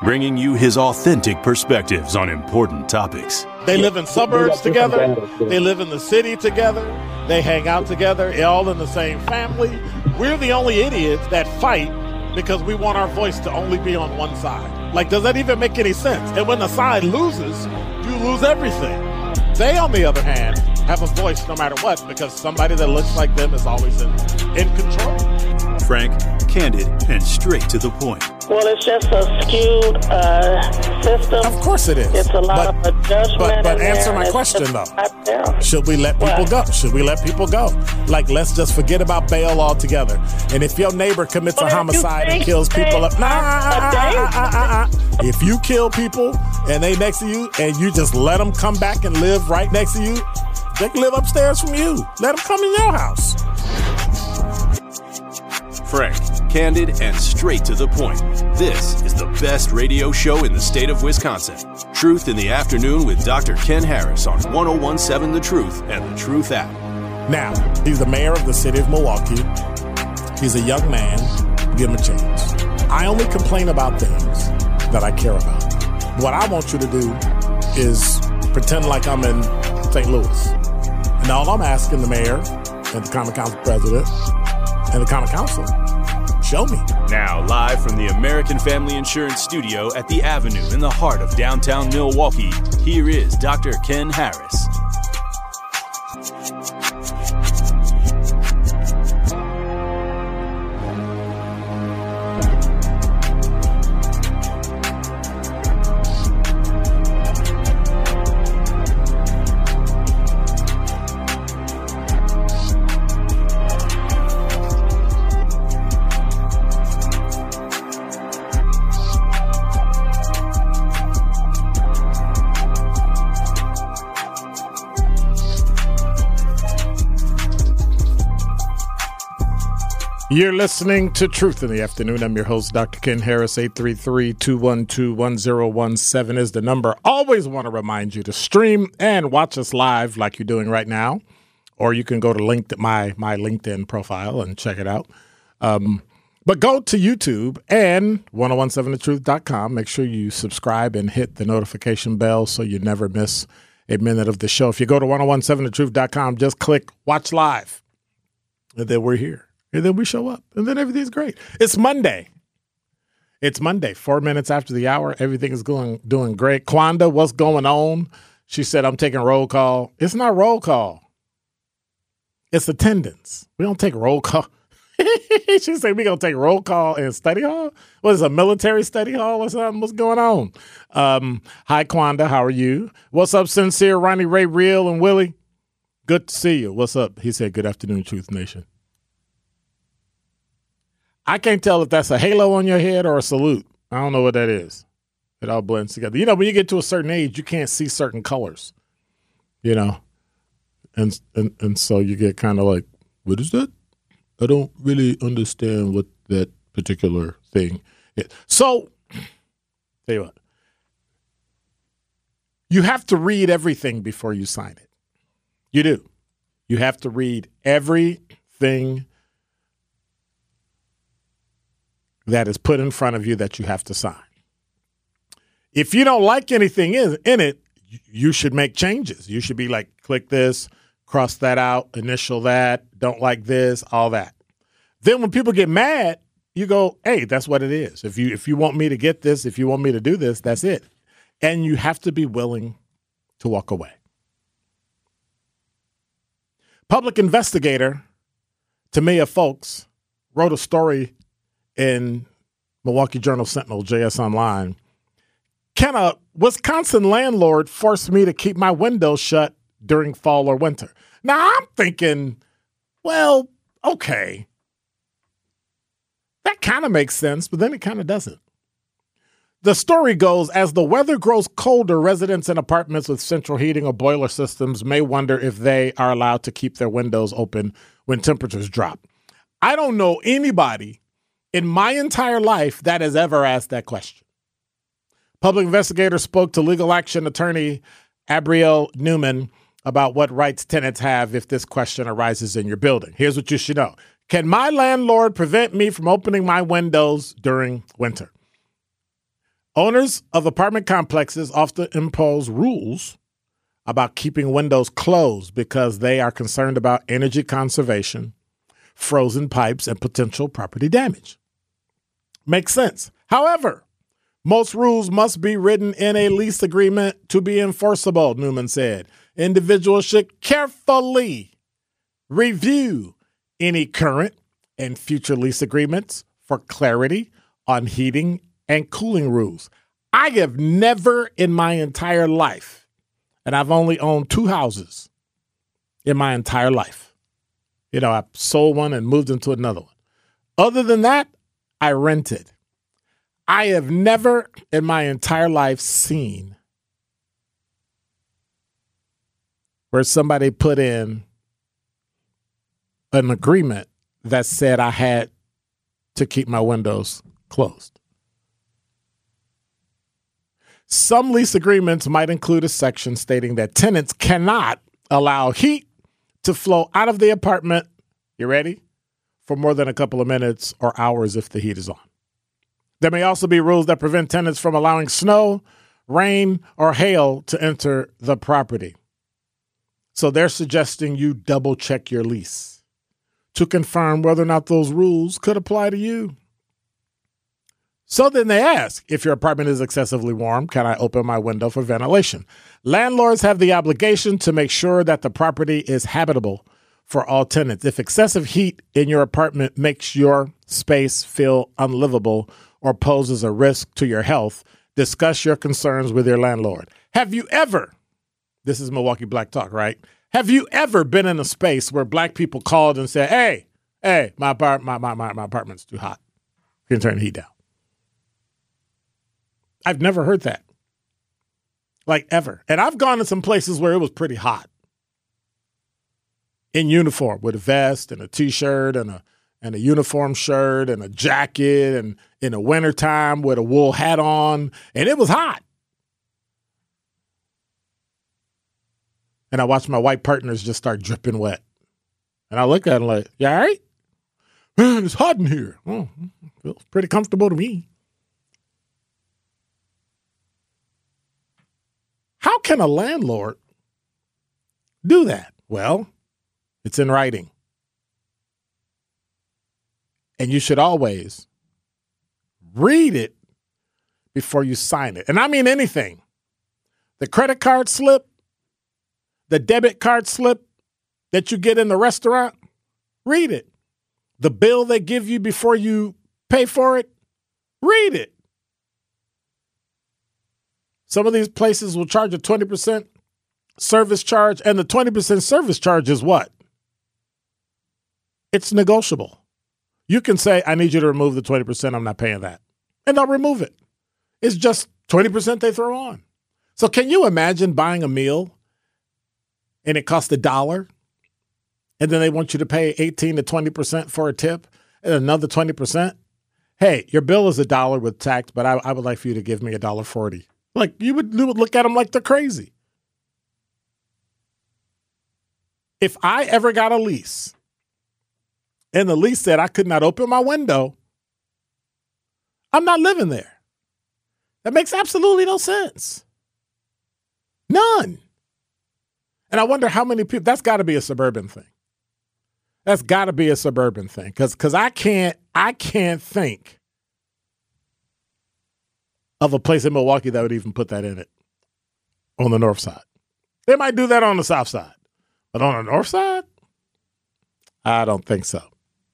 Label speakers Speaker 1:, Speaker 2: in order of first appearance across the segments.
Speaker 1: bringing you his authentic perspectives on important topics.
Speaker 2: They live in suburbs together. They live in the city together. They hang out together, all in the same family. We're the only idiots that fight because we want our voice to only be on one side. Like, does that even make any sense? And when the side loses, you lose everything. They, on the other hand, have a voice no matter what because somebody that looks like them is always in control.
Speaker 1: Frank, candid, and straight to the point.
Speaker 3: Well, it's just a skewed system.
Speaker 2: Of course it is.
Speaker 3: It's a lot of judgment.
Speaker 2: But answer my question, though. Should we let people go? Should we let people go? Like, let's just forget about bail altogether. And if your neighbor commits a homicide and kills people up, if you kill people and they next to you and you just let them come back and live right next to you, they can live upstairs from you. Let them come in your house.
Speaker 1: Frank, candid, and straight to the point. This is the best radio show in the state of Wisconsin. Truth in the Afternoon with Dr. Ken Harris on 101.7 The Truth and The Truth app.
Speaker 2: Now, he's the mayor of the city of Milwaukee. He's a young man. Give him a chance. I only complain about things that I care about. What I want you to do is pretend like I'm in St. Louis. And all I'm asking the mayor and the Common Council president and the Common Council, show me.
Speaker 1: Now, live from the American Family Insurance Studio at the Avenue in the heart of downtown Milwaukee, here is Dr. Ken Harris.
Speaker 2: You're listening to Truth in the Afternoon. I'm your host, Dr. Ken Harris. 833-212-1017 is the number. Always want to remind you to stream and watch us live like you're doing right now. Or you can go to my LinkedIn profile and check it out. But go to YouTube and 1017thetruth.com. Make sure you subscribe and hit the notification bell so you never miss a minute of the show. If you go to 1017thetruth.com, just click Watch Live. And then we're here. And then we show up, and then everything's great. It's Monday. 4 minutes after the hour. Everything is doing great. Quanda, what's going on? She said, I'm taking roll call. It's not roll call. It's attendance. We don't take roll call. She said, we're going to take roll call in study hall? What is it, a military study hall or something? What's going on? Hi, Quanda. How are you? What's up, Sincere, Ronnie, Ray, Real, and Willie? Good to see you. What's up? He said, good afternoon, Truth Nation. I can't tell if that's a halo on your head or a salute. I don't know what that is. It all blends together. You know, when you get to a certain age, you can't see certain colors, you know, and so you get kind of like, what is that? I don't really understand what that particular thing is. So, tell you what, you have to read everything before you sign it. You do. You have to read everything that is put in front of you that you have to sign. If you don't like anything in it, you should make changes. You should be like, click this, cross that out, initial that, don't like this, all that. Then when people get mad, you go, hey, that's what it is. If you want me to get this, if you want me to do this, that's it. And you have to be willing to walk away. Public investigator Tamia Folks wrote a story in Milwaukee Journal Sentinel, JS Online. Can a Wisconsin landlord force me to keep my windows shut during fall or winter? Now, I'm thinking, well, okay. That kind of makes sense, but then it kind of doesn't. The story goes, as the weather grows colder, residents in apartments with central heating or boiler systems may wonder if they are allowed to keep their windows open when temperatures drop. I don't know anybody in my entire life that has ever asked that question. Public investigator spoke to legal action attorney Abrielle Newman about what rights tenants have if this question arises in your building. Here's what you should know. Can my landlord prevent me from opening my windows during winter? Owners of apartment complexes often impose rules about keeping windows closed because they are concerned about energy conservation, frozen pipes, and potential property damage. Makes sense. However, most rules must be written in a lease agreement to be enforceable, Newman said. Individuals should carefully review any current and future lease agreements for clarity on heating and cooling rules. I have never in my entire life, and I've only owned 2 houses in my entire life. You know, I sold one and moved into another one. Other than that, I rented. I have never in my entire life seen where somebody put in an agreement that said I had to keep my windows closed. Some lease agreements might include a section stating that tenants cannot allow heat to flow out of the apartment, you ready, for more than a couple of minutes or hours if the heat is on. There may also be rules that prevent tenants from allowing snow, rain, or hail to enter the property. So they're suggesting you double check your lease to confirm whether or not those rules could apply to you. So then they ask, if your apartment is excessively warm, can I open my window for ventilation? Landlords have the obligation to make sure that the property is habitable for all tenants. If excessive heat in your apartment makes your space feel unlivable or poses a risk to your health, discuss your concerns with your landlord. Have you ever, this is Milwaukee Black Talk, right? Have you ever been in a space where black people called and said, hey, my apartment's too hot. You can turn the heat down. I've never heard that. Like ever. And I've gone to some places where it was pretty hot. In uniform with a vest and a T-shirt and a uniform shirt and a jacket and in the wintertime with a wool hat on. And it was hot. And I watched my white partners just start dripping wet. And I looked at them like, you all right? Man, it's hot in here. Oh, feels pretty comfortable to me. How can a landlord do that? Well, it's in writing. And you should always read it before you sign it. And I mean anything. The credit card slip, the debit card slip that you get in the restaurant, read it. The bill they give you before you pay for it, read it. Some of these places will charge a 20% service charge, and the 20% service charge is what? It's negotiable. You can say, I need you to remove the 20%. I'm not paying that. And they'll remove it. It's just 20% they throw on. So can you imagine buying a meal and it costs $1 and then they want you to pay 18 to 20% for a tip and another 20%? Hey, your bill is $1 with tax, but I would like for you to give me $1.40. Like you would look at them like they're crazy. If I ever got a lease and the lease said I could not open my window, I'm not living there. That makes absolutely no sense. None. And I wonder how many people, that's got to be a suburban thing. That's got to be a suburban thing because I can't think of a place in Milwaukee that would even put that in it on the north side. They might do that on the south side, but on the north side, I don't think so.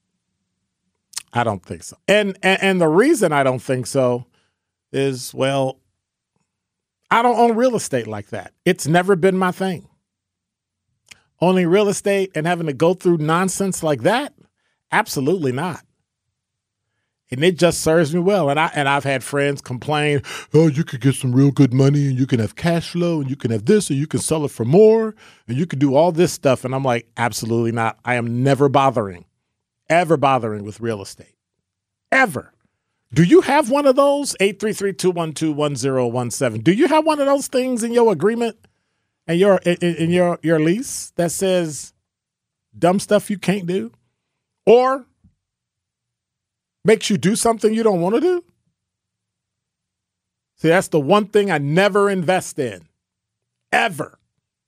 Speaker 2: I don't think so. And the reason I don't think so is, well, I don't own real estate like that. It's never been my thing. Owning real estate and having to go through nonsense like that? Absolutely not. And it just serves me well. And I've had friends complain, oh, you could get some real good money and you can have cash flow and you can have this and you can sell it for more and you can do all this stuff. And I'm like, absolutely not. I am never ever bothering with real estate. Ever. Do you have one of those? 833-212-1017. Do you have one of those things in your agreement and in your lease that says dumb stuff you can't do? Or makes you do something you don't want to do? See, that's the one thing I never invest in. Ever.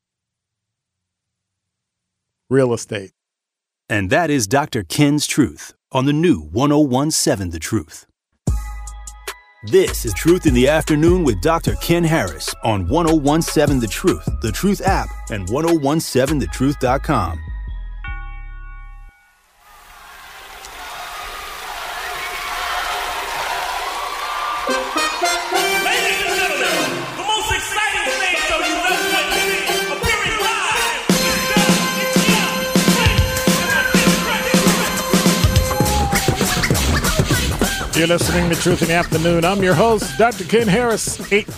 Speaker 2: Real estate.
Speaker 1: And that is Dr. Ken's Truth on the new 1017 The Truth. This is Truth in the Afternoon with Dr. Ken Harris on 1017 The Truth app, and 1017thetruth.com.
Speaker 2: You're listening to Truth in the Afternoon. I'm your host, Dr. Ken Harris.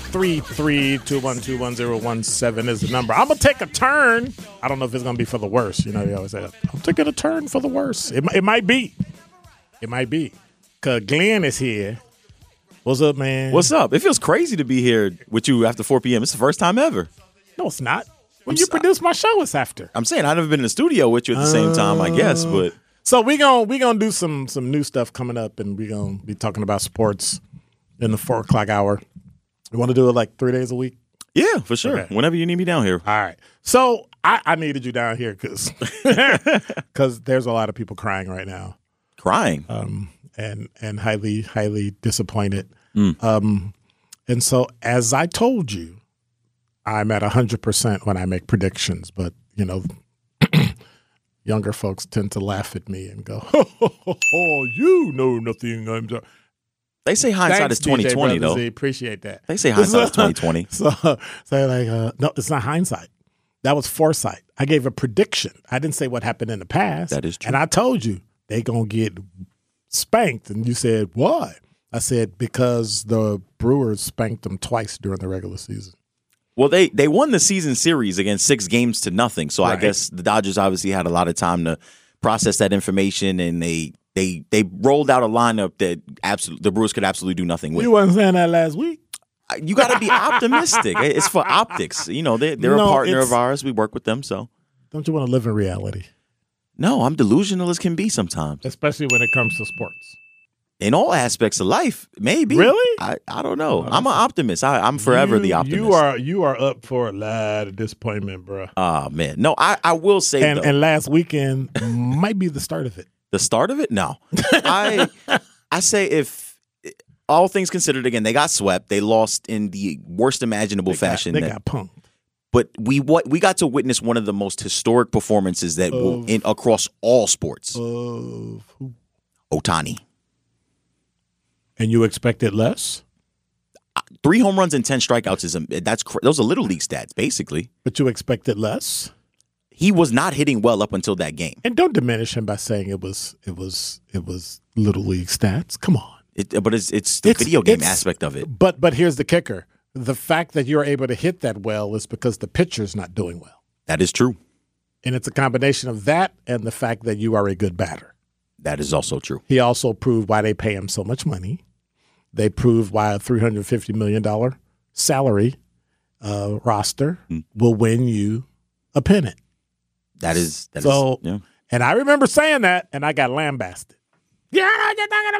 Speaker 2: 833-212-1017 is the number. I'm going to take a turn. I don't know if it's going to be for the worse. You know, they always say, I'm taking a turn for the worse. It might be. It might be. Because Glenn is here. What's up, man?
Speaker 4: What's up? It feels crazy to be here with you after 4 p.m. It's the first time ever.
Speaker 2: No, it's not. When you produce my show, it's after.
Speaker 4: I'm saying I've never been in the studio with you at the same time, I guess, but...
Speaker 2: So we gonna do some new stuff coming up, and we're gonna be talking about sports in the 4 o'clock hour. You want to do it like 3 days a week?
Speaker 4: Yeah, for sure. Okay. Whenever you need me down here.
Speaker 2: All right. So I needed you down here because there's a lot of people crying right now.
Speaker 4: Crying.
Speaker 2: And highly disappointed. And so as I told you, I'm at 100% when I make predictions, but you know. Younger folks tend to laugh at me and go, "Oh, you know nothing."
Speaker 4: They say hindsight is 20/20, though.
Speaker 2: They appreciate that.
Speaker 4: They say hindsight is 20/20.
Speaker 2: So like, no, it's not hindsight. That was foresight. I gave a prediction. I didn't say what happened in the past.
Speaker 4: That is true.
Speaker 2: And I told you they gonna get spanked, and you said why? I said because the Brewers spanked them twice during the regular season.
Speaker 4: Well, they won the season series against 6-0. So
Speaker 2: right.
Speaker 4: I guess the Dodgers obviously had a lot of time to process that information, and they rolled out a lineup that the Brewers could absolutely do nothing with.
Speaker 2: You wasn't saying that last week.
Speaker 4: You got to be optimistic. It's for optics. You know, they're a partner of ours. We work with them, so.
Speaker 2: Don't you want to live in reality? No,
Speaker 4: I'm delusional as can be sometimes.
Speaker 2: Especially when it comes to sports.
Speaker 4: In all aspects of life, maybe.
Speaker 2: Really?
Speaker 4: I don't know. I'm an optimist. I'm forever the optimist.
Speaker 2: You are up for a lot of disappointment, bro.
Speaker 4: Oh, man. No, I will say, though.
Speaker 2: And last weekend might be the start of it.
Speaker 4: The start of it? No. I say if all things considered, again, they got swept. They lost in the worst imaginable fashion.
Speaker 2: They got punked.
Speaker 4: But we got to witness one of the most historic performances that across all sports.
Speaker 2: Of who?
Speaker 4: Ohtani.
Speaker 2: And you expected less?
Speaker 4: 3 home runs and 10 strikeouts those are little league stats, basically.
Speaker 2: But you expected less?
Speaker 4: He was not hitting well up until that game.
Speaker 2: And don't diminish him by saying it was little league stats. Come on.
Speaker 4: But it's the video game aspect of it.
Speaker 2: But here's the kicker. The fact that you're able to hit that well is because the pitcher's not doing well.
Speaker 4: That is true.
Speaker 2: And it's a combination of that and the fact that you are a good batter.
Speaker 4: That is also true.
Speaker 2: He also proved why they pay him so much money. They proved why a $350 million salary roster will win you a pennant.
Speaker 4: That is.
Speaker 2: Yeah. And I remember saying that, and I got lambasted. You know what you're talking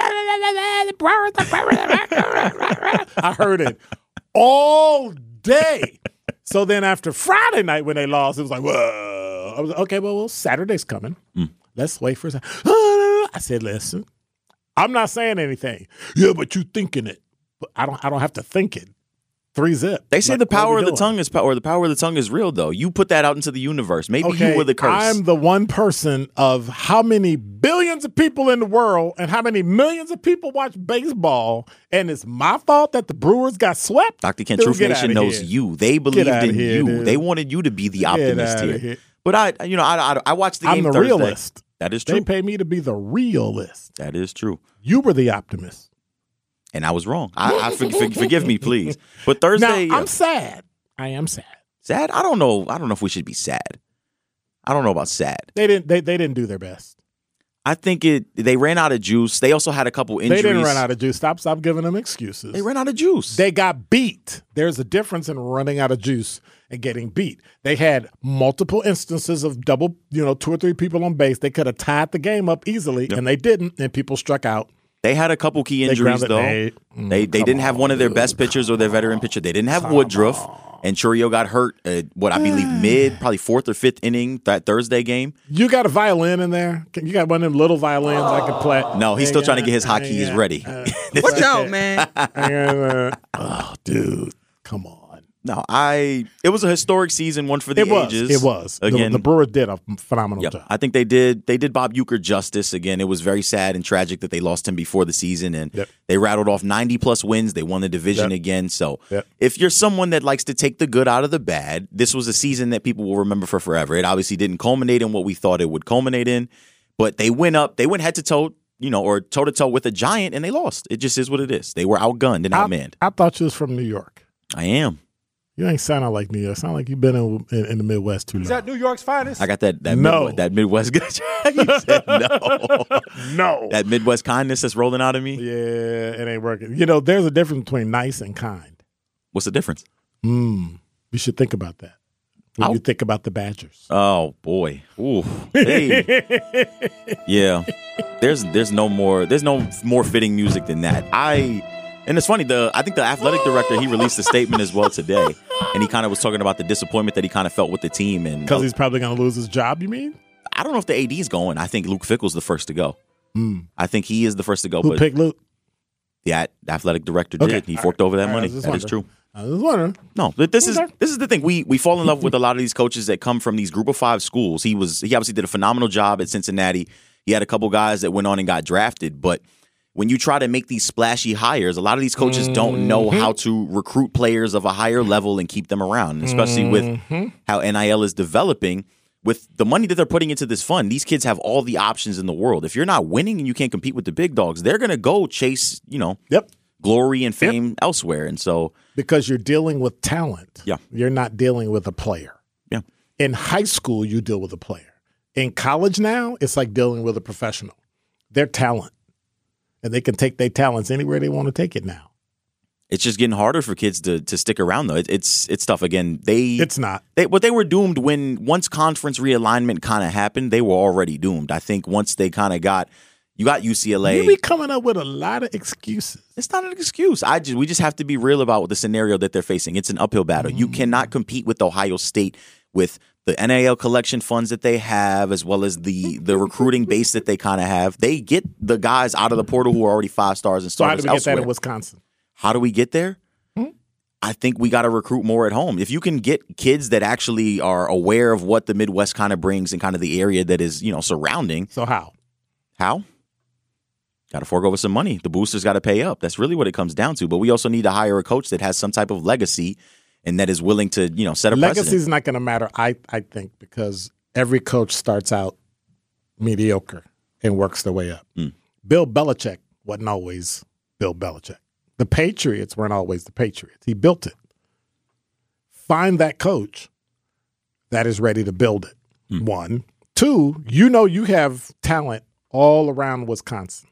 Speaker 2: about? I heard it all day. So then after Friday night when they lost, it was like, whoa. I was like, okay, well, Saturday's coming. Let's wait for a second. I said, listen, I'm not saying anything. Yeah, but you thinking it. But I don't have to think it. 3-zip.
Speaker 4: They say the power of the tongue is power. The power of the tongue is real, though. You put that out into the universe. Maybe you were the curse.
Speaker 2: I'm the one person of how many billions of people in the world and how many millions of people watch baseball, and it's my fault that the Brewers got swept?
Speaker 4: Dr. Ken, Truth Nation knows you. They believed in you. Dude. They wanted you to be the optimist here. But I watched the game Thursday.
Speaker 2: I'm the realist.
Speaker 4: That is true.
Speaker 2: They pay me to be the realist.
Speaker 4: That is true.
Speaker 2: You were the optimist.
Speaker 4: And I was wrong. Forgive me, please. But Thursday,
Speaker 2: now, I'm sad. I am sad.
Speaker 4: Sad? I don't know if we should be sad. I don't know about sad.
Speaker 2: They didn't do their best.
Speaker 4: I think they ran out of juice. They also had a couple injuries.
Speaker 2: They didn't run out of juice. Stop giving them excuses.
Speaker 4: They ran out of juice.
Speaker 2: They got beat. There's a difference in running out of juice and getting beat. They had multiple instances of 2 or 3 people on base. They could have tied the game up easily, and they didn't, and people struck out.
Speaker 4: They had a couple key injuries, though. They didn't have one of their best pitchers or their veteran pitcher. They didn't have Woodruff. And Chourio got hurt I believe probably fourth or fifth inning that Thursday game.
Speaker 2: You got a violin in there? You got one of them little violins I can play?
Speaker 4: No, he's still trying to get his hotkeys ready.
Speaker 5: Watch out, man.
Speaker 2: Oh, dude, come on.
Speaker 4: No, it was a historic season, one for the ages.
Speaker 2: It was.
Speaker 4: Again,
Speaker 2: the Brewers did a phenomenal job.
Speaker 4: I think they did Bob Uecker justice. Again, it was very sad and tragic that they lost him before the season, and they rattled off 90-plus wins. They won the division again. So if you're someone that likes to take the good out of the bad, this was a season that people will remember for forever. It obviously didn't culminate in what we thought it would culminate in, but they went head-to-toe, or toe-to-toe with a giant, and they lost. It just is what it is. They were outgunned and outmanned.
Speaker 2: I thought you was from New York.
Speaker 4: I am.
Speaker 2: You ain't sounding like New York. Sound like you've been in the Midwest too long.
Speaker 5: Is that New York's finest?
Speaker 4: I got that
Speaker 2: No.
Speaker 4: Midwest. You said no.
Speaker 2: No.
Speaker 4: That Midwest kindness that's rolling out of me?
Speaker 2: Yeah, it ain't working. There's a difference between nice and kind.
Speaker 4: What's the difference?
Speaker 2: You should think about that when you think about the Badgers.
Speaker 4: Oh, boy. Ooh. Hey. Yeah. There's no more fitting music than that. And it's funny, I think the athletic director, he released a statement as well today, and he kind of was talking about the disappointment that he kind of felt with the team.
Speaker 2: Because he's probably going to lose his job, you mean?
Speaker 4: I don't know if the AD is going. I think Luke Fickell's the first to go. I think he is the first to go.
Speaker 2: Who picked Luke?
Speaker 4: The athletic director did. He forked over that money. That is true.
Speaker 2: I was wondering.
Speaker 4: No, but this is the thing. We fall in love with a lot of these coaches that come from these Group of 5 schools. He obviously did a phenomenal job at Cincinnati. He had a couple guys that went on and got drafted, but when you try to make these splashy hires, a lot of these coaches don't know how to recruit players of a higher level and keep them around, especially with how NIL is developing. With the money that they're putting into this fund, these kids have all the options in the world. If you're not winning and you can't compete with the big dogs, they're going to go chase, glory and fame elsewhere. And so,
Speaker 2: because you're dealing with talent, you're not dealing with a player.
Speaker 4: Yeah.
Speaker 2: In high school, you deal with a player. In college now, it's like dealing with a professional. They're talent. And they can take their talents anywhere they want to take it now.
Speaker 4: It's just getting harder for kids to stick around, though. It's tough. Again,
Speaker 2: it's not.
Speaker 4: They were doomed once conference realignment kind of happened. They were already doomed. I think once they kind of you got UCLA.
Speaker 2: You be coming up with a lot of excuses.
Speaker 4: It's not an excuse. We just have to be real about the scenario that they're facing. It's an uphill battle. You cannot compete with Ohio State with the NIL collection funds that they have, as well as the recruiting base that they kind of have. They get the guys out of the portal who are already 5 stars and starters elsewhere.
Speaker 2: So how do we get that in Wisconsin?
Speaker 4: How do we get there? I think we got to recruit more at home. If you can get kids that actually are aware of what the Midwest kind of brings and kind of the area that is, surrounding.
Speaker 2: So how?
Speaker 4: How? Got to fork over some money. The boosters got to pay up. That's really what it comes down to. But we also need to hire a coach that has some type of legacy and that is willing to, set a precedent.
Speaker 2: Legacy is not going to matter, I think, because every coach starts out mediocre and works their way up. Bill Belichick wasn't always Bill Belichick. The Patriots weren't always the Patriots. He built it. Find that coach that is ready to build it. 1. 2, you have talent all around Wisconsin.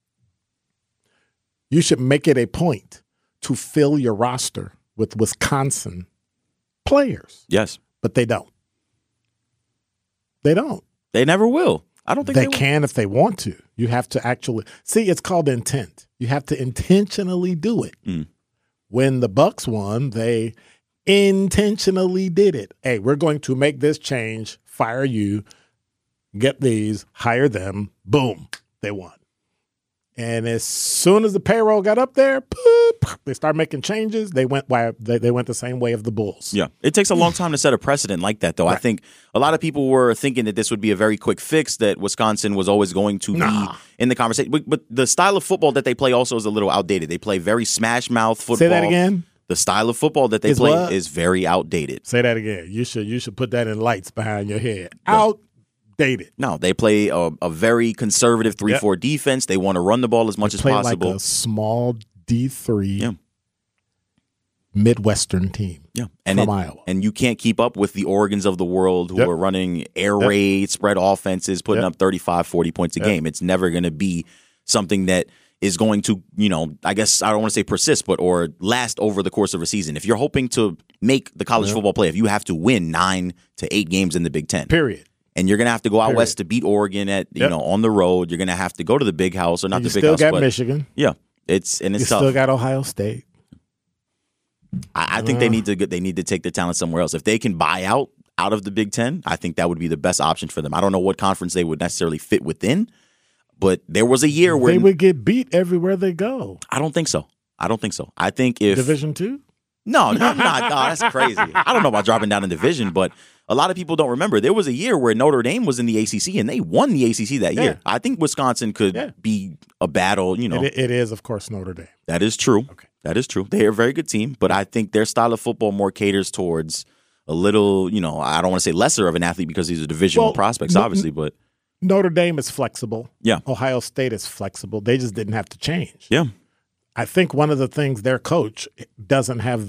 Speaker 2: You should make it a point to fill your roster with Wisconsin players.
Speaker 4: Yes.
Speaker 2: But they don't. They don't.
Speaker 4: They never will. I don't think
Speaker 2: they can if they want to. You have to actually see. It's called intent. You have to intentionally do it. When the Bucks won, they intentionally did it. Hey, we're going to make this change. Fire you. Get these. Hire them. Boom. They won. And as soon as the payroll got up there, boop, they started making changes. They went the same way of the Bulls.
Speaker 4: Yeah. It takes a long time to set a precedent like that, though. Right. I think a lot of people were thinking that this would be a very quick fix, that Wisconsin was always going to be in the conversation. But the style of football that they play also is a little outdated. They play very smash-mouth football.
Speaker 2: Say that again?
Speaker 4: The style of football that they play is very outdated.
Speaker 2: Say that again. You should put that in lights behind your head. Outdated.
Speaker 4: No, they play a very conservative 3-4 defense. They want to run the ball as much as possible.
Speaker 2: Like a small D3 Midwestern team from Iowa.
Speaker 4: And you can't keep up with the Oregons of the world who are running air raid, spread offenses, putting up 35, 40 points a game. It's never going to be something that is going to, I guess I don't want to say persist, or last over the course of a season. If you're hoping to make the college football playoff, you have to win 9 to 8 games in the Big Ten.
Speaker 2: Period.
Speaker 4: And you're going to have to go out
Speaker 2: Period.
Speaker 4: west to beat Oregon on the road. You're going to have to go to the big house, or not
Speaker 2: You
Speaker 4: the big
Speaker 2: still
Speaker 4: house,
Speaker 2: got
Speaker 4: but
Speaker 2: Michigan.
Speaker 4: yeah, it's
Speaker 2: You
Speaker 4: tough.
Speaker 2: still got Ohio State.
Speaker 4: I think they need to take their talent somewhere else. If they can buy out of the Big Ten, I think that would be the best option for them. I don't know what conference they would necessarily fit within, but there was a year where
Speaker 2: They would get beat everywhere they go.
Speaker 4: I don't think so. I think if
Speaker 2: Division II?
Speaker 4: No, I'm not. No, that's crazy. I don't know about dropping down in division, but a lot of people don't remember. There was a year where Notre Dame was in the ACC, and they won the ACC that year. I think Wisconsin could be a battle,
Speaker 2: It is, of course, Notre Dame.
Speaker 4: That is true.
Speaker 2: Okay.
Speaker 4: That is true. They are a very good team, but I think their style of football more caters towards a little, I don't want to say lesser of an athlete because these are divisional prospects, obviously, but
Speaker 2: Notre Dame is flexible.
Speaker 4: Yeah.
Speaker 2: Ohio State is flexible. They just didn't have to change.
Speaker 4: yeah.
Speaker 2: I think one of the things their coach doesn't have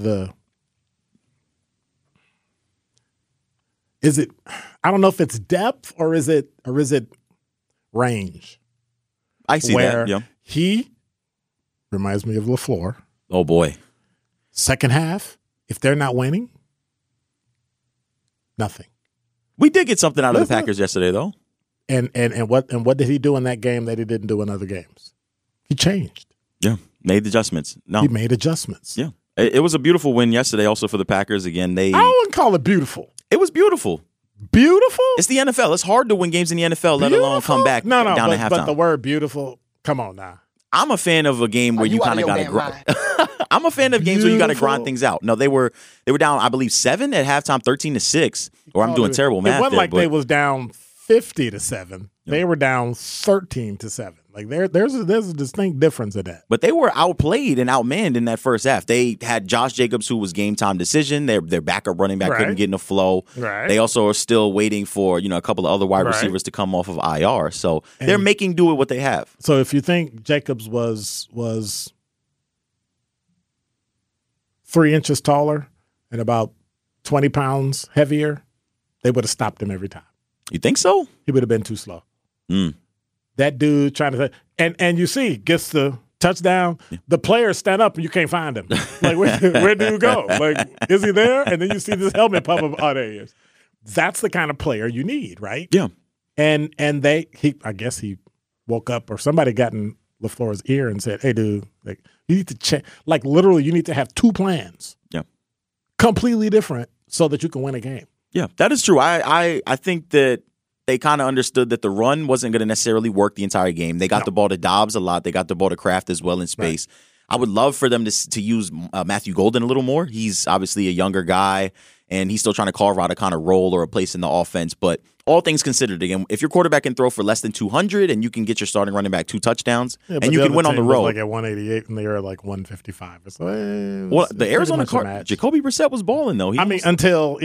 Speaker 2: I don't know if it's depth or is it range.
Speaker 4: I see
Speaker 2: where
Speaker 4: that. Yeah.
Speaker 2: He reminds me of LaFleur.
Speaker 4: Oh, boy.
Speaker 2: Second half, if they're not winning, nothing.
Speaker 4: We did get something out of the
Speaker 2: Listen.
Speaker 4: Packers yesterday, though.
Speaker 2: And what did he do in that game that he didn't do in other games? He changed.
Speaker 4: Yeah. Made adjustments. No.
Speaker 2: He made adjustments.
Speaker 4: Yeah. It was a beautiful win yesterday also for the Packers. Again,
Speaker 2: I wouldn't call it beautiful.
Speaker 4: It was beautiful.
Speaker 2: Beautiful?
Speaker 4: It's the NFL. It's hard to win games in the NFL, let alone come back down to halftime.
Speaker 2: But the word beautiful, come on now.
Speaker 4: I'm a fan of a game where you kind of got to grind. I'm a fan of games where you got to grind things out. No, they were down, I believe, 7 at halftime, 13-6. Or I'm doing terrible math.
Speaker 2: It wasn't
Speaker 4: there,
Speaker 2: like they was down 50-7. They were down 13-7. Like there's a distinct difference in that.
Speaker 4: But they were outplayed and outmanned in that first half. They had Josh Jacobs, who was game time decision. Their backup running back couldn't get in the flow.
Speaker 2: Right.
Speaker 4: They also are still waiting for a couple of other wide receivers to come off of IR. So they're making do with what they have.
Speaker 2: So if you think Jacobs was 3 inches taller and about 20 pounds heavier, they would have stopped him every time.
Speaker 4: You think so?
Speaker 2: He would have been too slow.
Speaker 4: Mm.
Speaker 2: That dude trying to and you see gets the touchdown. The players stand up and you can't find him. Like where do you go? Like is he there? And then you see this helmet pop up. Oh, there he is. That's the kind of player you need, right?
Speaker 4: Yeah.
Speaker 2: And I guess he woke up or somebody got in LaFleur's ear and said, "Hey, dude, like you need to check. Like literally, you need to have 2 plans.
Speaker 4: Yeah.
Speaker 2: Completely different so that you can win a game."
Speaker 4: Yeah, that is true. I think that they kind of understood that the run wasn't going to necessarily work the entire game. They got the ball to Dobbs a lot. They got the ball to Kraft as well in space. Right. I would love for them to use Matthew Golden a little more. He's obviously a younger guy, and he's still trying to carve out a kind of role or a place in the offense. But all things considered, again, if your quarterback can throw for less than 200 and you can get your starting running back 2 touchdowns and you can win on the road.
Speaker 2: Like at 188 and they were like 155. So,
Speaker 4: well, the Arizona Cardinals, Jacoby Brissett was balling though.
Speaker 2: Until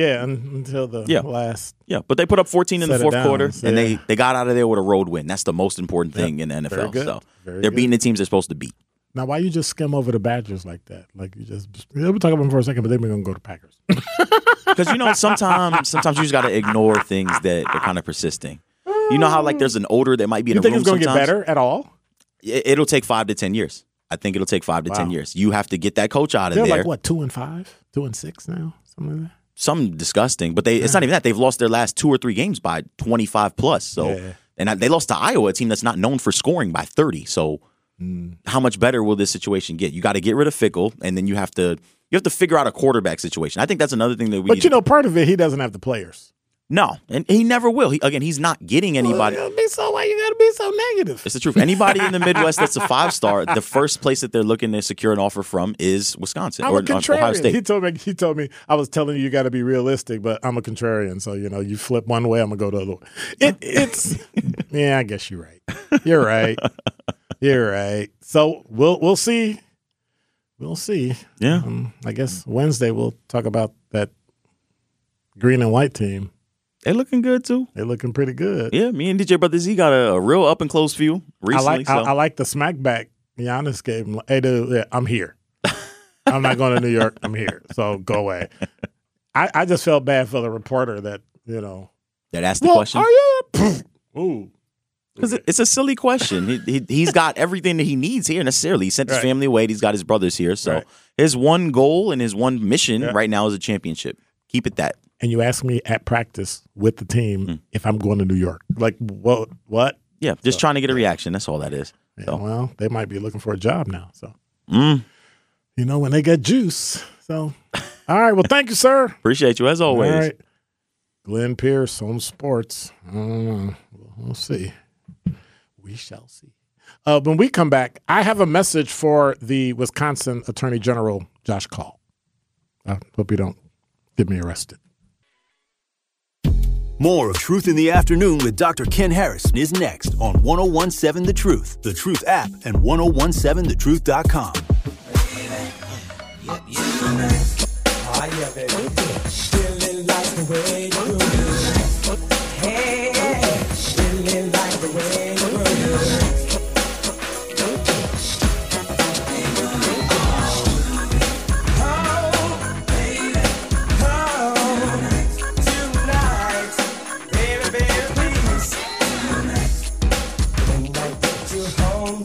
Speaker 2: the last.
Speaker 4: Yeah, but they put up 14 in the fourth quarter, and
Speaker 2: yeah.
Speaker 4: they got out of there with a road win. That's the most important thing in the NFL. So they're beating the teams they're supposed to beat.
Speaker 2: Now, why you just skim over the Badgers like that? Like we'll talk about them for a second, but then we're gonna go to Packers.
Speaker 4: Because sometimes you just got to ignore things that are kind of persisting. You know how like there's an odor that might be in a room.
Speaker 2: You think it's gonna get better at all?
Speaker 4: It'll take 5 to 10 years. I think it'll take 5 to 10 years. You have to get that coach out of there.
Speaker 2: They're like what, 2-5, 2-6 now, something like that.
Speaker 4: Something disgusing, but it's not even that. They've lost their last 2 or 3 games by 25 plus. So, and they lost to Iowa, a team that's not known for scoring by 30. So. How much better will this situation get? You got to get rid of Fickle, and then you have to figure out a quarterback situation. I think that's another thing that we.
Speaker 2: But part of it, he doesn't have the players.
Speaker 4: No, and he never will. He's not getting anybody.
Speaker 2: Why you gotta be so negative?
Speaker 4: It's the truth. Anybody in the Midwest that's a 5-star, the first place that they're looking to secure an offer from is Wisconsin or Ohio State.
Speaker 2: He told me I was telling you got to be realistic, but I'm a contrarian, so you flip one way, I'm gonna go the other way. It's yeah, I guess you're right. You're right. You're right. So we'll see. We'll see.
Speaker 4: Yeah.
Speaker 2: I guess Wednesday we'll talk about that green and white team.
Speaker 4: They're looking good too.
Speaker 2: They're looking pretty good.
Speaker 4: Yeah, me and DJ Brothers, he got a real up and close view recently.
Speaker 2: I like the smackback Giannis gave him. Hey, dude, I'm here. I'm not going to New York. I'm here. So go away. I just felt bad for the reporter that
Speaker 4: that asked the question.
Speaker 2: Are you? Ooh.
Speaker 4: Because it's a silly question. He's got everything that he needs here necessarily. He sent his family away. He's got his brothers here. So his one goal and his one mission right now is a championship. Keep it that.
Speaker 2: and you ask me at practice with the team if I'm going to New York. Like, what?
Speaker 4: Yeah, just trying to get a reaction. That's all that is.
Speaker 2: Yeah,
Speaker 4: So.
Speaker 2: well, they might be looking for a job now. So, you know, when they get juice. So, all right. Well, thank you, sir.
Speaker 4: Appreciate you as always.
Speaker 2: All right. Glenn Pierce on sports. I don't know. We'll see. We shall see. When we come back, I have a message for the Wisconsin Attorney General, Josh Kaul. I hope you don't get me arrested.
Speaker 1: More of Truth in the Afternoon with Dr. Ken Harrison is next on 101.7 The Truth, The Truth app, and 1017thetruth.com.
Speaker 6: Feeling like the way you move. Hey, feeling like the way you move. Oh, baby, oh, tonight, baby, baby, please. When I get you home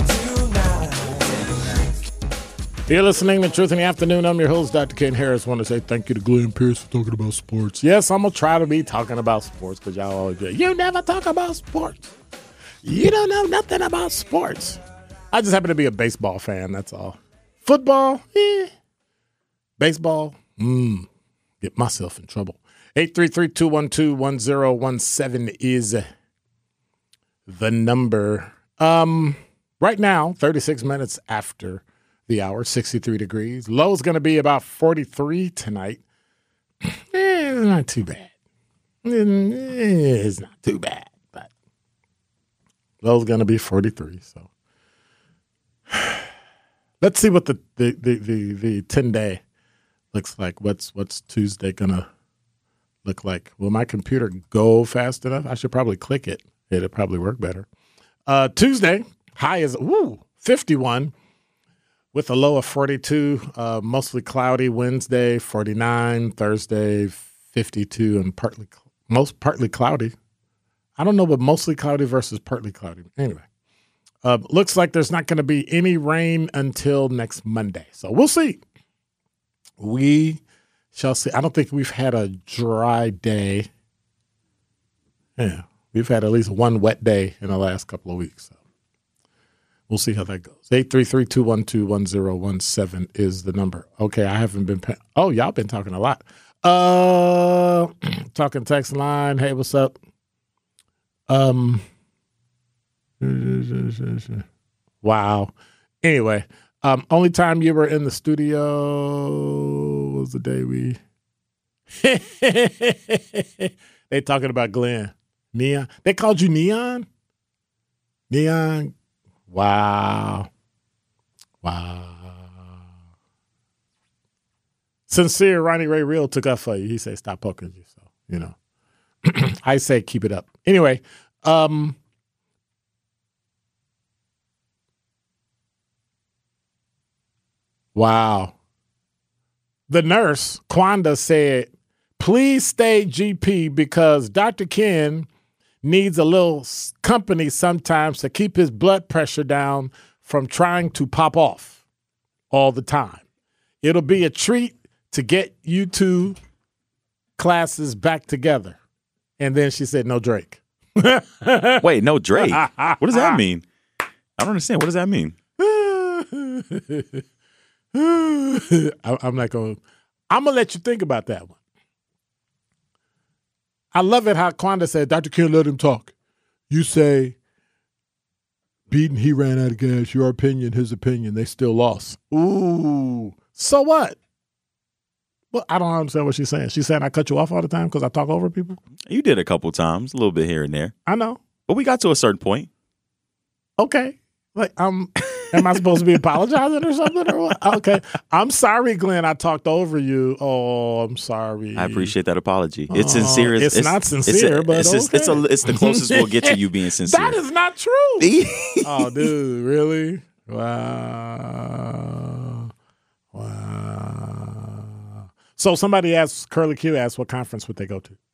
Speaker 6: tonight.
Speaker 2: You're listening to Truth in the Afternoon. I'm your host, Dr. Ken Harris. I want to say thank you to Glenn Pierce for talking about sports. Yes, I'm going to try to be talking about sports because y'all always say, you never talk about sports. You don't know nothing about sports. I just happen to be a baseball fan, that's all. Football, Baseball, get myself in trouble. 833-212-1017 is the number. Right now, 36 minutes after the hour, 63 degrees. Low's going to be about 43 tonight. It's not too bad. It's not too bad, but low's going to be 43. So let's see what the 10-day looks like. What's Tuesday going to look like? Will my computer go fast enough? I should probably click it. It'll probably work better. Tuesday, high is 51. With a low of 42, mostly cloudy. Wednesday, 49. Thursday, 52, and partly cloudy. I don't know, but mostly cloudy versus partly cloudy. Anyway, looks like there's not going to be any rain until next Monday. So we'll see. We shall see. I don't think we've had a dry day. Yeah, we've had at least one wet day in the last couple of weeks. So. We'll see how that goes. 833-212-1017 is the number. Okay, I haven't been y'all been talking a lot. Talking text line. Hey, what's up? Wow. Anyway, only time you were in the studio was the day we they talking about Glenn. Neon. They called you Neon? Neon. Wow. Sincere Ronnie Ray Real took up for you. He said, stop poking you. So, you know, I say keep it up. Anyway, wow. The nurse, Quanda, said, please stay GP because Dr. Ken needs a little company sometimes to keep his blood pressure down from trying to pop off all the time. It'll be a treat to get you two classes back together. And then she said, no Drake.
Speaker 4: Wait, no Drake? What does that mean? I don't understand. What does that mean?
Speaker 2: I'm not going to. I'm going to let you think about that one. I love it how Quanda said, Dr. Ken, let him talk. You say, beating, he ran out of gas. Your opinion, his opinion. They still lost. Ooh. So what? Well, I don't understand what she's saying. She's saying I cut you off all the time because I talk over people?
Speaker 4: You did a couple times, a little bit here and there.
Speaker 2: I know.
Speaker 4: But we got to a certain point.
Speaker 2: Okay. Like, am I supposed to be apologizing or something? Or what? Okay. I'm sorry, Glenn. I talked over you. Oh, I'm sorry.
Speaker 4: I appreciate that apology. It's sincere.
Speaker 2: It's not sincere, but
Speaker 4: it's the closest we'll get to you being sincere.
Speaker 2: That is not true. Oh, dude, really? Wow. So somebody asked, Curly Q asked, what conference would they go to?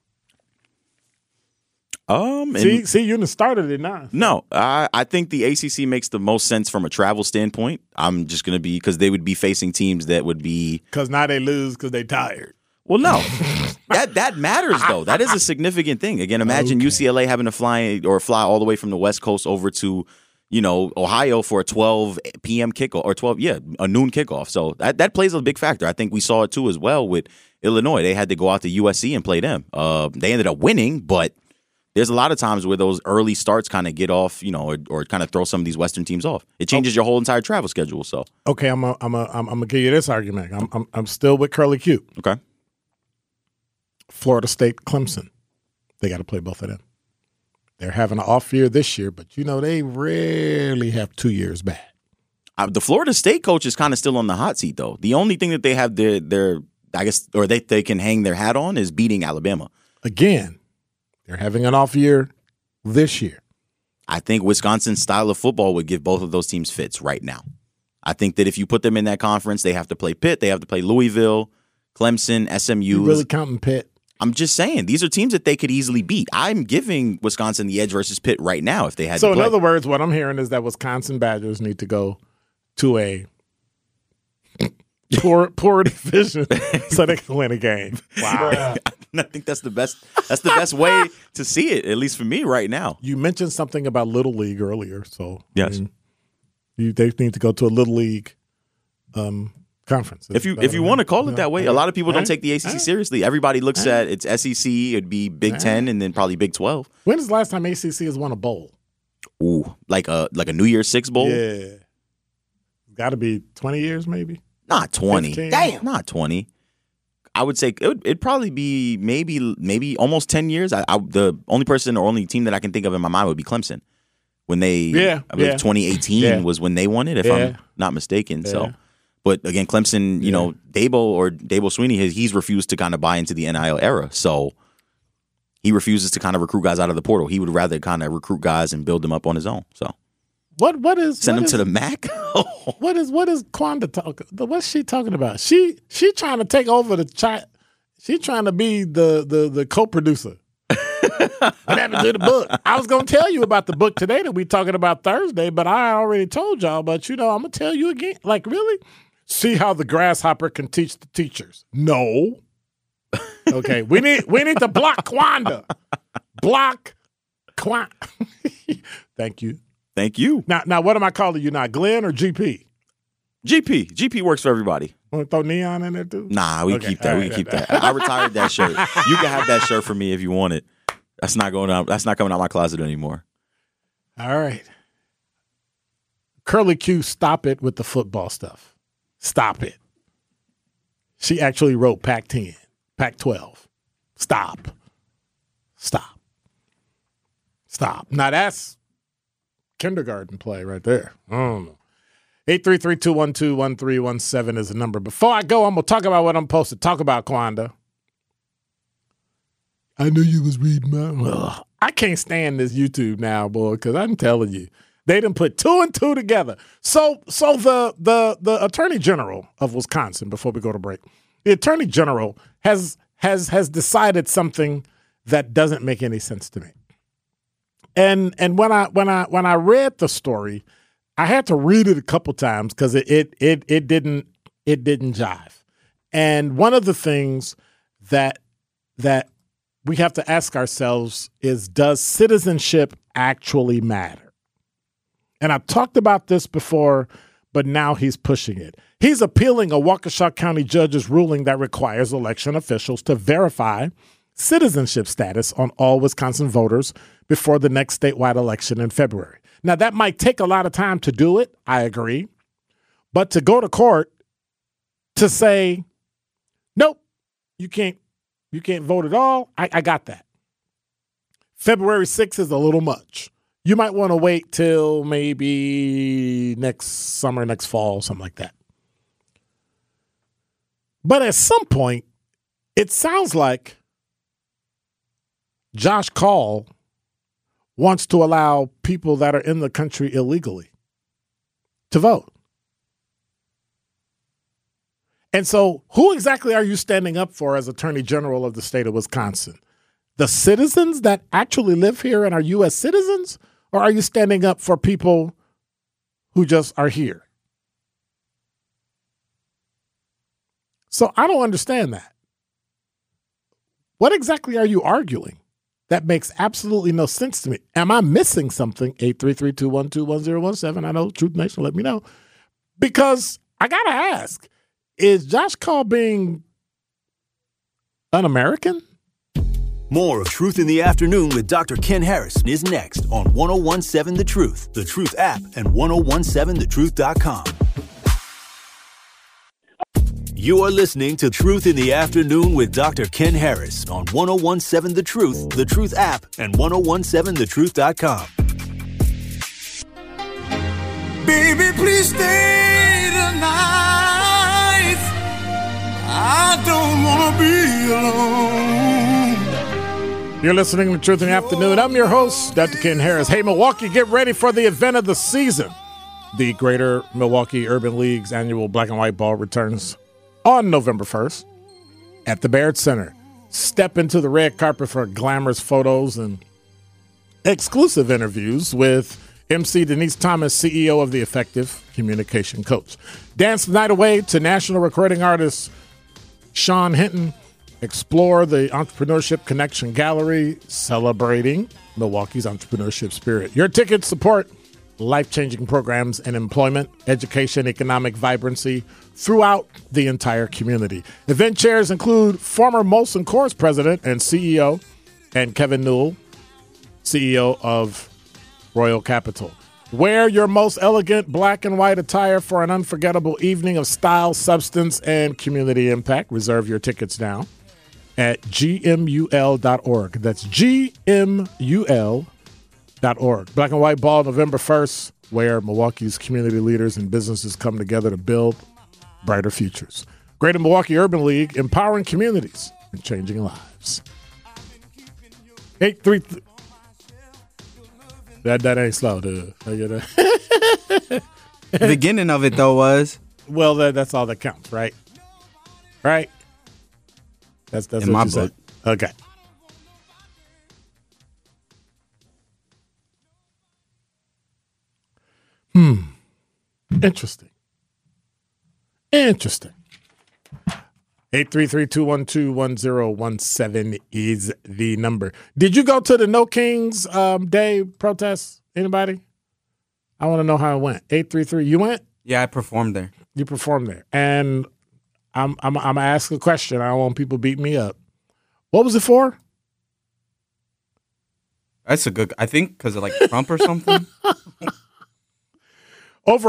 Speaker 2: See, you done started it now.
Speaker 4: No, I think the ACC makes the most sense from a travel standpoint. I'm just going to be, because they would be facing teams that would be.
Speaker 2: Because now they lose because they tired.
Speaker 4: Well, no. That matters, though. That is a significant thing. Again, imagine UCLA having to fly all the way from the West Coast over to, Ohio for a 12 p.m. kickoff or a noon kickoff. So that plays a big factor. I think we saw it too as well with Illinois. They had to go out to USC and play them. They ended up winning, but there's a lot of times where those early starts kind of get off, or kind of throw some of these Western teams off. It changes your whole entire travel schedule. So
Speaker 2: okay, I'm gonna give you this argument. I'm still with Curly Q.
Speaker 4: Okay,
Speaker 2: Florida State, Clemson. They got to play both of them. They're having an off year this year, but they rarely have 2 years bad.
Speaker 4: The Florida State coach is kind of still on the hot seat, though. The only thing that they have they can hang their hat on is beating Alabama.
Speaker 2: Again, they're having an off year this year.
Speaker 4: I think Wisconsin's style of football would give both of those teams fits right now. I think that if you put them in that conference, they have to play Pitt, they have to play Louisville, Clemson, SMU.
Speaker 2: You really counting Pitt?
Speaker 4: I'm just saying, these are teams that they could easily beat. I'm giving Wisconsin the edge versus Pitt right now if they had to play.
Speaker 2: So, in other words, what I'm hearing is that Wisconsin Badgers need to go to a poor division so they can win a game. Wow.
Speaker 4: I think that's the best way to see it, at least for me right now.
Speaker 2: You mentioned something about Little League earlier. So,
Speaker 4: yes.
Speaker 2: They need to go to a Little League conference.
Speaker 4: If you want to call it that way, a lot of people don't take the ACC seriously. Everybody looks at it's SEC, it'd be Big 10, and then probably Big 12.
Speaker 2: When is the last time ACC has won a bowl?
Speaker 4: Ooh, like a New Year's Six bowl?
Speaker 2: Yeah. Got to be 20 years maybe?
Speaker 4: Not 20.
Speaker 2: 15?
Speaker 4: Damn. Not 20. I would say it'd probably be maybe almost 10 years. The only person or only team that I can think of in my mind would be Clemson. When I believe 2018 was when they won it, if I'm not mistaken.
Speaker 2: Yeah.
Speaker 4: So, but again, Clemson, Dabo Sweeney, he's refused to kind of buy into the NIL era. So he refuses to kind of recruit guys out of the portal. He would rather kind of recruit guys and build them up on his own. So send them to the MAC.
Speaker 2: What is Quanda talking? What's she talking about? She trying to take over the chat. She trying to be the co-producer. What happened to the book? I was going to tell you about the book today that we talking about Thursday, but I already told y'all. But I'm going to tell you again. Like, really? See how the grasshopper can teach the teachers? No. Okay, we need to block Quanda. Block Quanda. Thank you.
Speaker 4: Thank you.
Speaker 2: Now, what am I calling you now? Glenn or GP?
Speaker 4: GP works for everybody.
Speaker 2: Want to throw Neon in there too?
Speaker 4: Nah, we can keep that. We can keep that. I retired that shirt. You can have that shirt for me if you want it. That's not going out. That's not coming out my closet anymore.
Speaker 2: All right. Curly Q, stop it with the football stuff. Stop it. She actually wrote Pac-10, Pac-12. Stop. Now that's kindergarten play right there. 833-212-1317 is the number. Before I go, I'm going to talk about what I'm supposed to talk about, Quanda. I knew you was reading my... I can't stand this YouTube now, boy, because I'm telling you. They didn't put 2 and 2 together. So the Attorney General of Wisconsin, before we go to break, the Attorney General has decided something that doesn't make any sense to me. And when I read the story, I had to read it a couple times because it didn't jive. And one of the things that we have to ask ourselves is, does citizenship actually matter? And I've talked about this before, but now he's pushing it. He's appealing a Waukesha County judge's ruling that requires election officials to verify citizenship status on all Wisconsin voters before the next statewide election in February. Now, that might take a lot of time to do it. I agree. But to go to court to say, nope, you can't vote at all, I got that. February 6th is a little much. You might want to wait till maybe next summer, next fall, something like that. But at some point, it sounds like Josh Call wants to allow people that are in the country illegally to vote. And so who exactly are you standing up for as Attorney General of the state of Wisconsin? The citizens that actually live here and are U.S. citizens? Or are you standing up for people who just are here? So I don't understand that. What exactly are you arguing? That makes absolutely no sense to me. Am I missing something? 833-212-1017. I know, Truth Nation, let me know. Because I got to ask, is Josh Call being un-American?
Speaker 1: More of Truth in the Afternoon with Dr. Ken Harrison is next on 1017 The Truth, The Truth app, and 1017thetruth.com. You are listening to Truth in the Afternoon with Dr. Ken Harris on 1017 The Truth app, and 1017thetruth.com.
Speaker 6: Baby, please stay tonight. I don't want to be alone.
Speaker 2: You're listening to Truth in the Afternoon. I'm your host, Dr. Ken Harris. Hey, Milwaukee, get ready for the event of the season. The Greater Milwaukee Urban League's annual Black and White Ball returns on November 1st at the Baird Center. Step into the red carpet for glamorous photos and exclusive interviews with MC Denise Thomas, CEO of the Effective Communication Coach. Dance the night away to national recording artist Sean Hinton. Explore the Entrepreneurship Connection Gallery, celebrating Milwaukee's entrepreneurship spirit. Your tickets support life-changing programs in employment, education, economic vibrancy throughout the entire community. Event chairs include former Molson Coors president and CEO, and Kevin Newell, CEO of Royal Capital. Wear your most elegant black and white attire for an unforgettable evening of style, substance, and community impact. Reserve your tickets now at gmul.org. That's gmul.org. Black and White Ball, November 1st, where Milwaukee's community leaders and businesses come together to build brighter futures. Greater Milwaukee Urban League, empowering communities and changing lives. 833. That ain't slow, dude.
Speaker 5: The beginning of it, though, was.
Speaker 2: Well, that's all that counts, right? Right? That's
Speaker 5: In
Speaker 2: what
Speaker 5: my
Speaker 2: you said.
Speaker 5: book.
Speaker 2: Okay. Interesting. 833-212-1017 is the number. Did you go to the No Kings Day protest? Anybody? I want to know how it went. 833. You went?
Speaker 5: Yeah, I performed there.
Speaker 2: You performed there. And I'm going to ask a question. I don't want people beating me up. What was it for?
Speaker 5: That's a good. I think because of like Trump or something.
Speaker 2: Over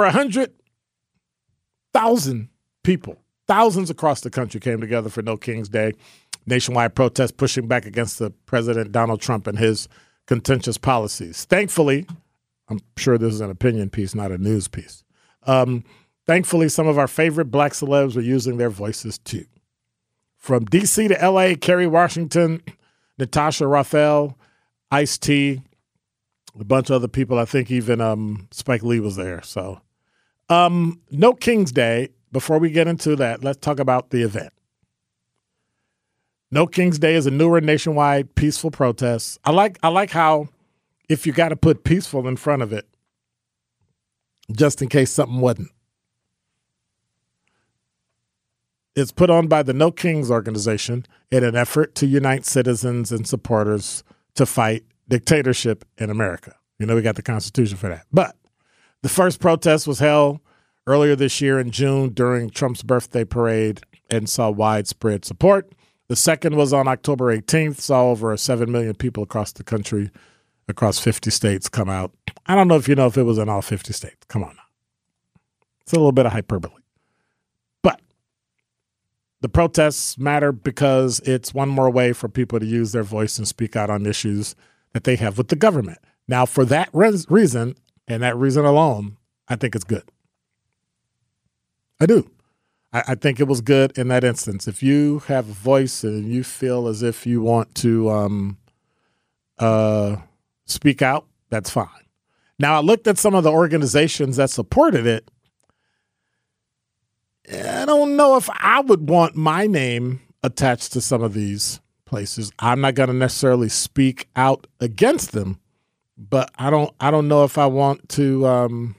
Speaker 2: 100,000 people, thousands across the country came together for No Kings Day. Nationwide protest pushing back against the President Donald Trump and his contentious policies. Thankfully, I'm sure this is an opinion piece, not a news piece. Thankfully, some of our favorite black celebs were using their voices too. From D.C. to L.A., Kerry Washington, Natasha Rothwell, Ice-T, a bunch of other people. I think even Spike Lee was there. So, No Kings Day. Before we get into that, let's talk about the event. No Kings Day is a newer nationwide peaceful protest. I like how if you got to put peaceful in front of it, just in case something wasn't. It's put on by the No Kings organization in an effort to unite citizens and supporters to fight dictatorship in America. You know, we got the Constitution for that. But the first protest was held earlier this year in June during Trump's birthday parade and saw widespread support. The second was on October 18th, saw over 7 million people across the country, across 50 states come out. I don't know if you know if it was in all 50 states. Come on now. It's a little bit of hyperbole. But the protests matter because it's one more way for people to use their voice and speak out on issues that they have with the government. Now, for that reason, and that reason alone, I think it's good. I do. I think it was good in that instance. If you have a voice and you feel as if you want to speak out, that's fine. Now, I looked at some of the organizations that supported it. I don't know if I would want my name attached to some of these places. I'm not going to necessarily speak out against them, but I don't know if I want to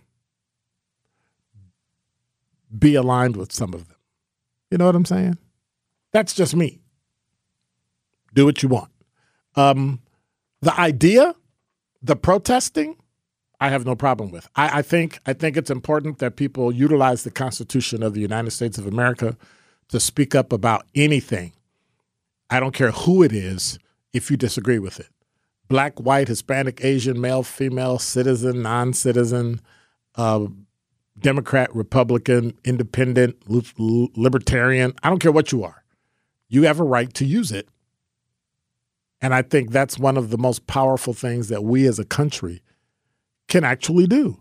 Speaker 2: be aligned with some of them. You know what I'm saying? That's just me. Do what you want. The idea, the protesting, I have no problem with. I think it's important that people utilize the Constitution of the United States of America to speak up about anything. I don't care who it is if you disagree with it. Black, white, Hispanic, Asian, male, female, citizen, non-citizen, Democrat, Republican, independent, libertarian. I don't care what you are. You have a right to use it. And I think that's one of the most powerful things that we as a country can actually do.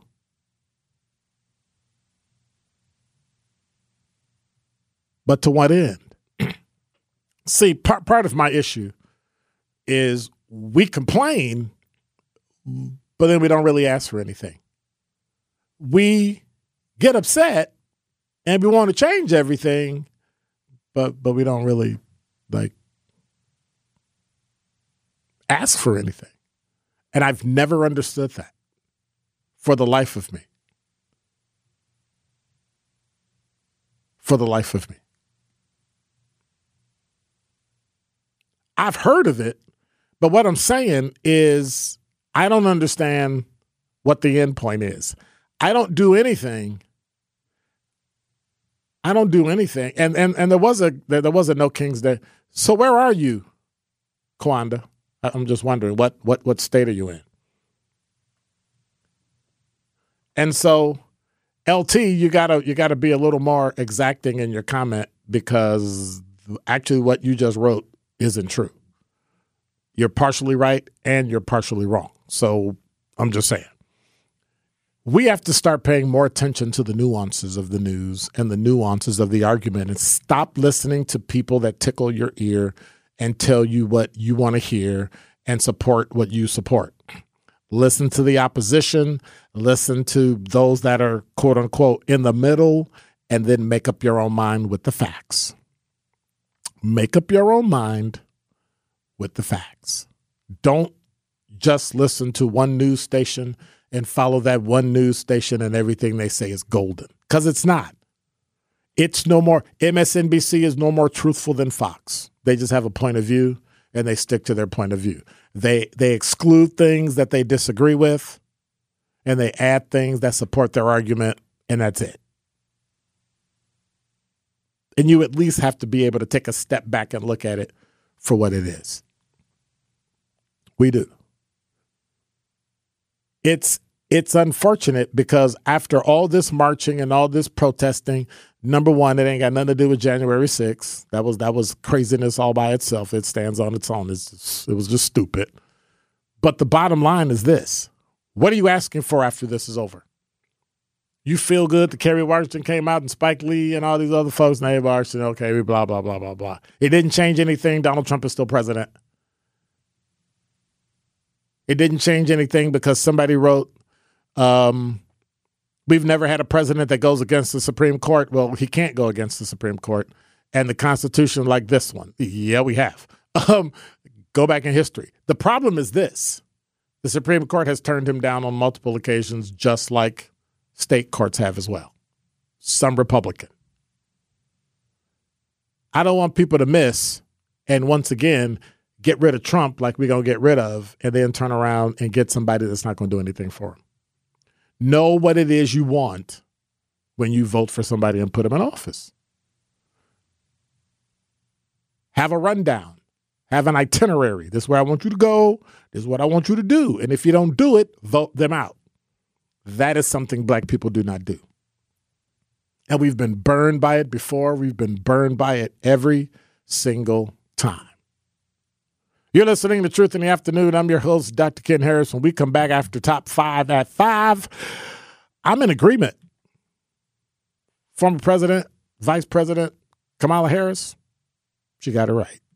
Speaker 2: But to what end? See, part of my issue is we complain, but then we don't really ask for anything. We get upset and we want to change everything, but we don't really ask for anything. And I've never understood that for the life of me. For the life of me. I've heard of it, but what I'm saying is I don't understand what the end point is. I don't do anything. And there was a No Kings Day. So where are you, Kwanda? I'm just wondering what state are you in? And so, LT, you gotta be a little more exacting in your comment, because actually what you just wrote isn't true. You're partially right and you're partially wrong. So I'm just saying. We have to start paying more attention to the nuances of the news and the nuances of the argument, and stop listening to people that tickle your ear and tell you what you want to hear and support what you support. Listen to the opposition, listen to those that are, quote unquote, in the middle, and then make up your own mind with the facts. Make up your own mind with the facts. Don't just listen to one news station and follow that one news station and everything they say is golden, because it's not. It's no more. MSNBC is no more truthful than Fox. They just have a point of view and they stick to their point of view. They exclude things that they disagree with, and they add things that support their argument, and that's it. And you at least have to be able to take a step back and look at it for what it is. We do. It's unfortunate because after all this marching and all this protesting, number one, it ain't got nothing to do with January 6th. That was craziness all by itself. It stands on its own. It was just stupid. But the bottom line is this. What are you asking for after this is over? You feel good that Kerry Washington came out and Spike Lee and all these other folks, and Abe Arson, okay, blah, blah, blah, blah, blah. It didn't change anything. Donald Trump is still president. It didn't change anything because somebody wrote, we've never had a president that goes against the Supreme Court. Well, he can't go against the Supreme Court and the Constitution like this one. Yeah, we have. Go back in history. The problem is this. The Supreme Court has turned him down on multiple occasions, just like state courts have as well. Some Republican. I don't want people to miss and once again get rid of Trump like we're going to get rid of, and then turn around and get somebody that's not going to do anything for him. Know what it is you want when you vote for somebody and put them in office. Have a rundown. Have an itinerary. This is where I want you to go. This is what I want you to do. And if you don't do it, vote them out. That is something black people do not do. And we've been burned by it before. We've been burned by it every single time. You're listening to Truth in the Afternoon. I'm your host, Dr. Ken Harris. When we come back after Top 5 at 5, I'm in agreement. Former President, Vice President Kamala Harris, she got it right.